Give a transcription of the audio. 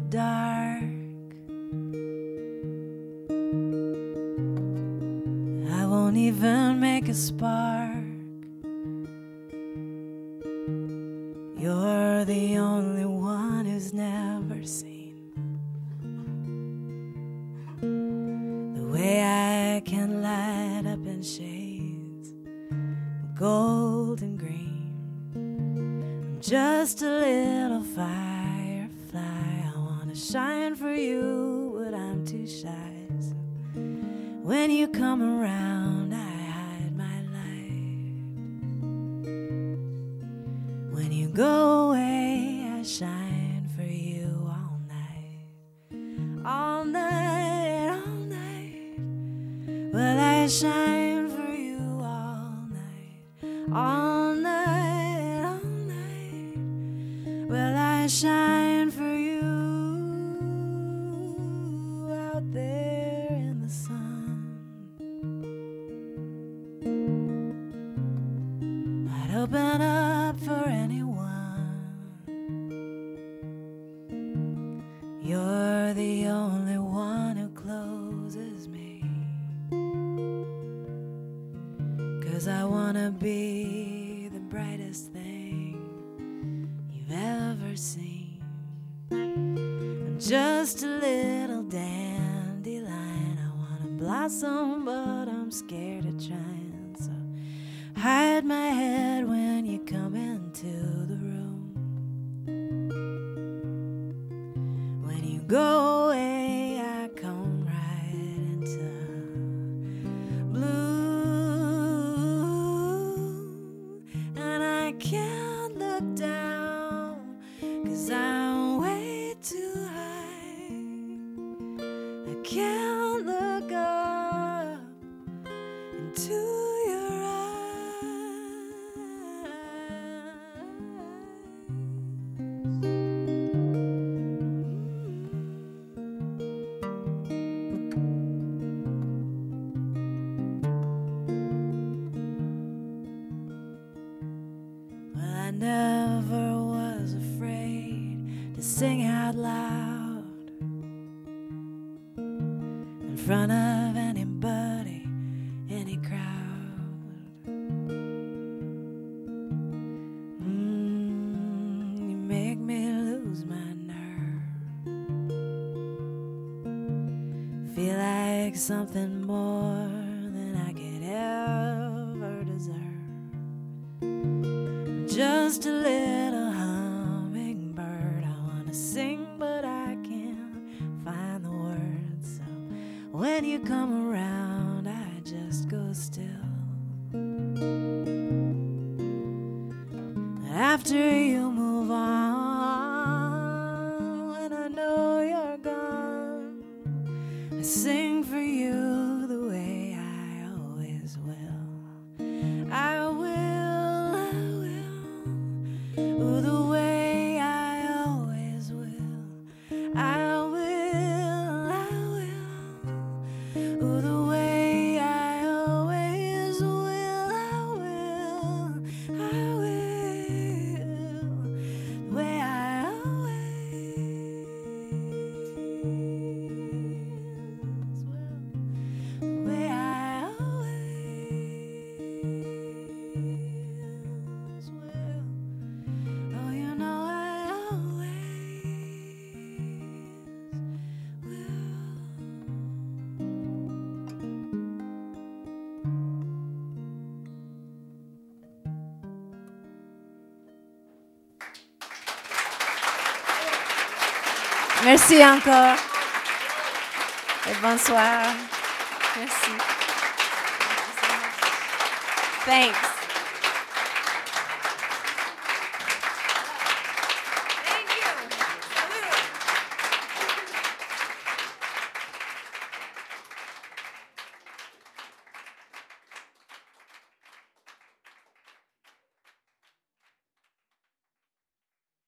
dark. I won't even make a spark. You're the only one who's never seen the way I can light up in shades of gold and green. I'm just a little firefly. I wanna shine for you, but I'm too shy. So when you come around, I hide my light. When you go away, I shine for you all night. All night, all night. Well, I shine for you all night. All night, all night. Well, I shine for you out there in the sun. I'd open up for anyone. You're the only one who closes me, 'cause I wanna be the brightest thing you've ever seen. I'm just a little dandelion. I wanna blossom, but I'm scared of trying. So hide my head when you come into the room. When you go away, I come right into blue. And I can't look down, 'cause I'm way too high. I can't look up into your Well, I never was afraid to sing out loud in front of anybody, any crowd. You make me lose my nerve. Feel like something more than I could ever deserve. Just a little hummingbird. I wanna sing, but I can't find the words. So when you come around, I just go still. After you move on, when I know you're gone, I sing for you the way I always will. I will. Oh, the way I always will. I will, I will. Oh, the way I always will. I will, I will. The way I always will. The way I always will. Oh, you know I always will. Merci encore. Et bonsoir. Merci. Thanks.